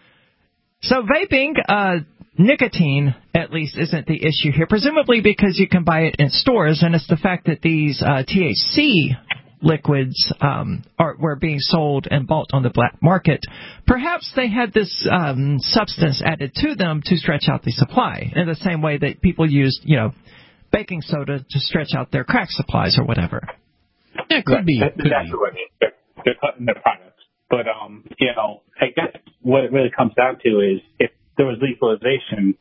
so vaping, uh, nicotine, at least, isn't the issue here, presumably because you can buy it in stores, and it's the fact that these uh, T H C liquids um, are were being sold and bought on the black market. Perhaps they had this um, substance added to them to stretch out the supply, in the same way that people used, you know, baking soda to stretch out their crack supplies or whatever. Yeah, it could right. be. That's could exactly be. what it is. They're, they're cutting their products. But, um, you know, I guess what it really comes down to is if there was legalization,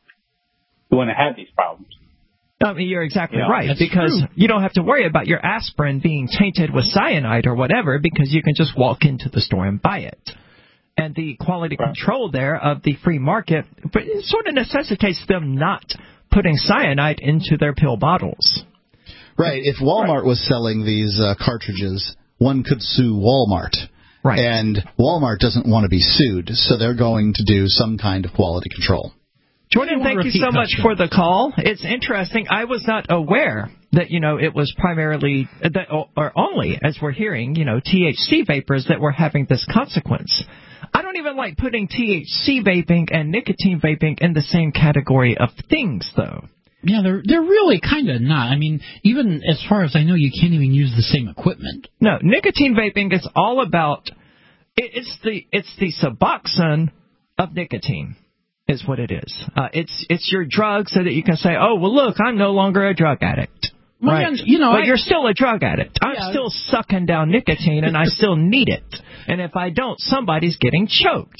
we wouldn't have these problems. I mean, you're exactly Yeah, right, because true. you don't have to worry about your aspirin being tainted with cyanide or whatever, because you can just walk into the store and buy it. And the quality right. control there of the free market, but it sort of necessitates them not putting cyanide into their pill bottles. Right. If Walmart right. was selling these uh, cartridges, one could sue Walmart. Right. And Walmart doesn't want to be sued, so they're going to do some kind of quality control. Jordan, thank you so much for the call. It's interesting. I was not aware that, you know, it was primarily, that, or only, as we're hearing, you know, T H C vapors that were having this consequence. I don't even like putting T H C vaping and nicotine vaping in the same category of things, though. Yeah, they're they're really kind of not. I mean, even as far as I know, you can't even use the same equipment. No, nicotine vaping is all about, it, it's the it's the Suboxone of nicotine. Is what it is. Uh, it's it's your drug so that you can say, oh, well, look, I'm no longer a drug addict. Well, right. yeah, you know, but I, you're still a drug addict. I'm yeah. still sucking down nicotine, and I still need it. And if I don't, somebody's getting choked.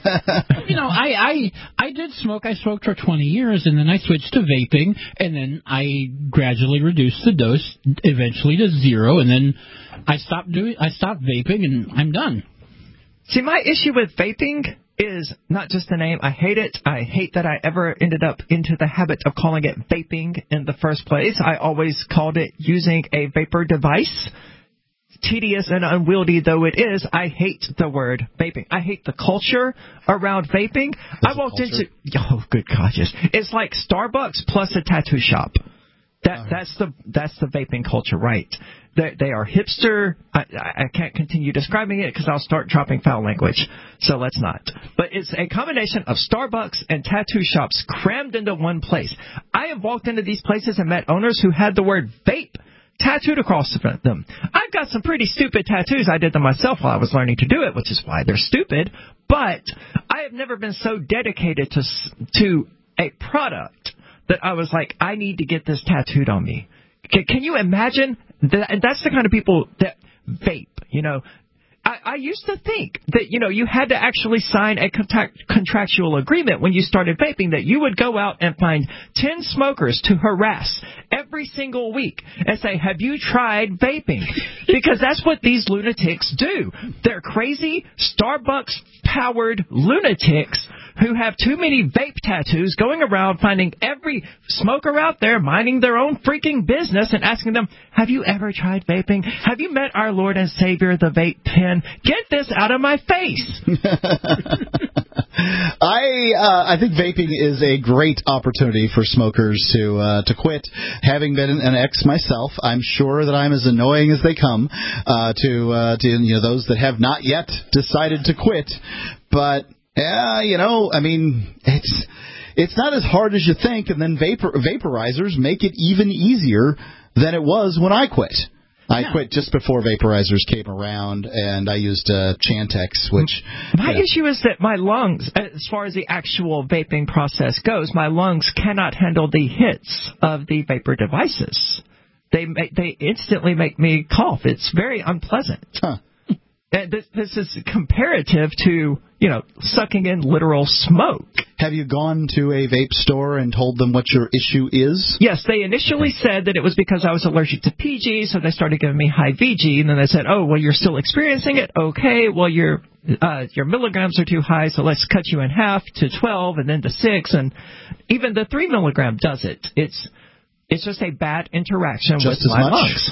You know, I, I I did smoke. I smoked for twenty years, and then I switched to vaping, and then I gradually reduced the dose, eventually to zero, and then I stopped doing. I stopped vaping, and I'm done. See, my issue with vaping is not just the name. I hate it. I hate that I ever ended up into the habit of calling it vaping in the first place. I always called it using a vapor device. Tedious and unwieldy though it is, I hate the word vaping. I hate the culture around vaping. What's I walked into... Oh, good God, yes. It's like Starbucks plus a tattoo shop. That uh-huh. That's the that's the vaping culture, right? They, they are hipster. I, I can't continue describing it because I'll start dropping foul language. So let's not. But it's a combination of Starbucks and tattoo shops crammed into one place. I have walked into these places and met owners who had the word vape tattooed across them. I've got some pretty stupid tattoos. I did them myself while I was learning to do it, which is why they're stupid. But I have never been so dedicated to to a product that I was like, I need to get this tattooed on me. Can, can you imagine? That, and that's the kind of people that vape, you know. I, I, I used to think that, you know, you had to actually sign a contact, contractual agreement when you started vaping, that you would go out and find ten smokers to harass every single week and say, have you tried vaping? Because that's what these lunatics do. They're crazy, Starbucks-powered lunatics who have too many vape tattoos, going around finding every smoker out there minding their own freaking business and asking them, have you ever tried vaping? Have you met our Lord and Savior, the vape pen? Get this out of my face. I uh, I think vaping is a great opportunity for smokers to uh, to quit. Having been an ex myself, I'm sure that I'm as annoying as they come uh, to uh, to you know those that have not yet decided to quit. But yeah, you know, I mean, it's it's not as hard as you think, and then vapor vaporizers make it even easier than it was when I quit. I yeah. quit just before vaporizers came around, and I used uh, Chantix, which... My you know. issue is that my lungs, as far as the actual vaping process goes, my lungs cannot handle the hits of the vapor devices. They make, they instantly make me cough. It's very unpleasant. Huh. And this, this is comparative to, you know, sucking in literal smoke. Have you gone to a vape store and told them what your issue is? Yes, they initially said that it was because I was allergic to P G, so they started giving me high V G, and then they said, oh, well, you're still experiencing it? Okay, well, your uh, your milligrams are too high, so let's cut you in half to twelve and then to six, and even the three milligram does it. It's it's just a bad interaction just with as my much? lungs.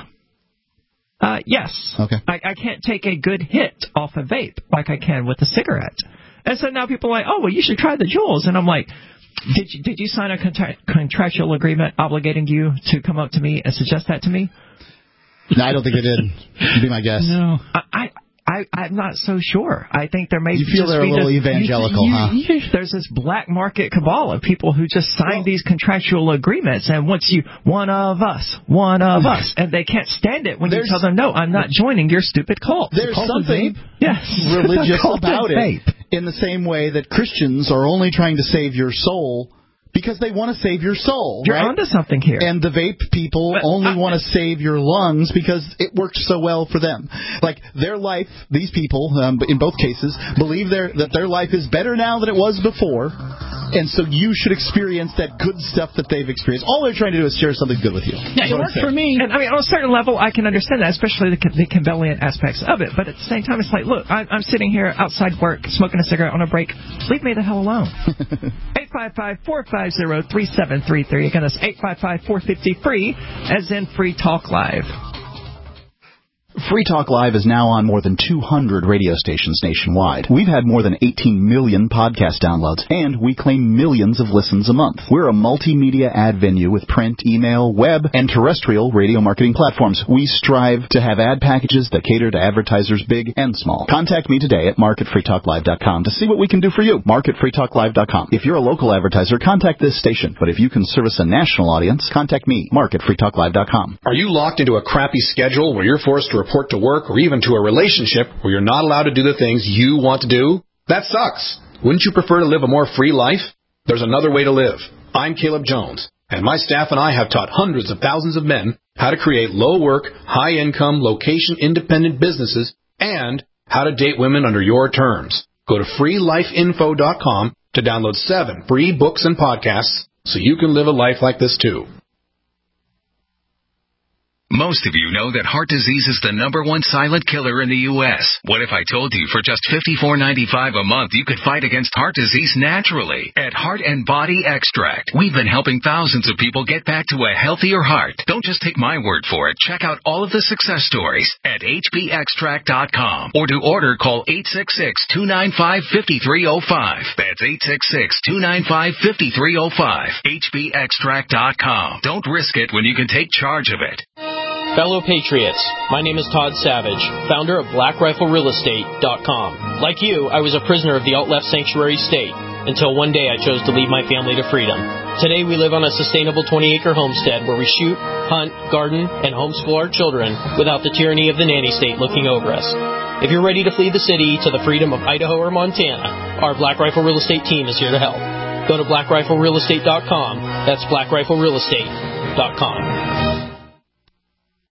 Uh, yes. Okay. I, I can't take a good hit off a vape like I can with a cigarette. And so now people are like, oh, well, you should try the Juuls. And I'm like, did you, did you sign a contra- contractual agreement obligating you to come up to me and suggest that to me? No, I don't think they did. Be my guess. No. I, I, I, I'm not so sure. I think there may you feel just they're be a little this, evangelical, you, huh? You, there's this black market cabal of people who just sign well, these contractual agreements, and once you, one of us, one of us, and they can't stand it when you tell them, no, I'm not joining your stupid cult. There's cult something yes. religious about it, in the same way that Christians are only trying to save your soul because they want to save your soul. You're right? onto something here. And the vape people but, only uh, want to save your lungs because it works so well for them. Like, their life, these people, um, in both cases, believe their, that their life is better now than it was before, and so you should experience that good stuff that they've experienced. All they're trying to do is share something good with you. Yeah, it worked for me. And, I mean, on a certain level, I can understand that, especially the, the convenient aspects of it. But at the same time, it's like, look, I, I'm sitting here outside work, smoking a cigarette on a break. Leave me the hell alone. eight five five, four five zero, three seven three three. Again, that's eight five five, four five zero, free, as in Free Talk Live. Free Talk Live is now on more than two hundred radio stations nationwide. We've had more than eighteen million podcast downloads, and we claim millions of listens a month. We're a multimedia ad venue with print, email, web, and terrestrial radio marketing platforms. We strive to have ad packages that cater to advertisers big and small. Contact me today at mark at free talk live dot com to see what we can do for you. mark at free talk live dot com. If you're a local advertiser, contact this station. But if you can service a national audience, contact me, mark at free talk live dot com. Are you locked into a crappy schedule where you're forced to report to work or even to a relationship where you're not allowed to do the things you want to do? That sucks. Wouldn't you prefer to live a more free life? There's another way to live. I'm Caleb Jones, and my staff and I have taught hundreds of thousands of men how to create low-work, high-income, location-independent businesses and how to date women under your terms. Go to free life info dot com to download seven free books and podcasts so you can live a life like this too. Most of you know that heart disease is the number one silent killer in the U S What if I told you for just fifty-four ninety-five a month you could fight against heart disease naturally? At Heart and Body Extract, we've been helping thousands of people get back to a healthier heart. Don't just take my word for it. Check out all of the success stories at h b extract dot com, or to order, call eight six six, two nine five, five three zero five. That's eight six six, two nine five, five three zero five. h b extract dot com. Don't risk it when you can take charge of it. Fellow Patriots, my name is Todd Savage, founder of black rifle real estate dot com. Like you, I was a prisoner of the alt-left sanctuary state until one day I chose to leave my family to freedom. Today we live on a sustainable twenty-acre homestead where we shoot, hunt, garden, and homeschool our children without the tyranny of the nanny state looking over us. If you're ready to flee the city to the freedom of Idaho or Montana, our Black Rifle Real Estate team is here to help. Go to black rifle real estate dot com. That's black rifle real estate dot com.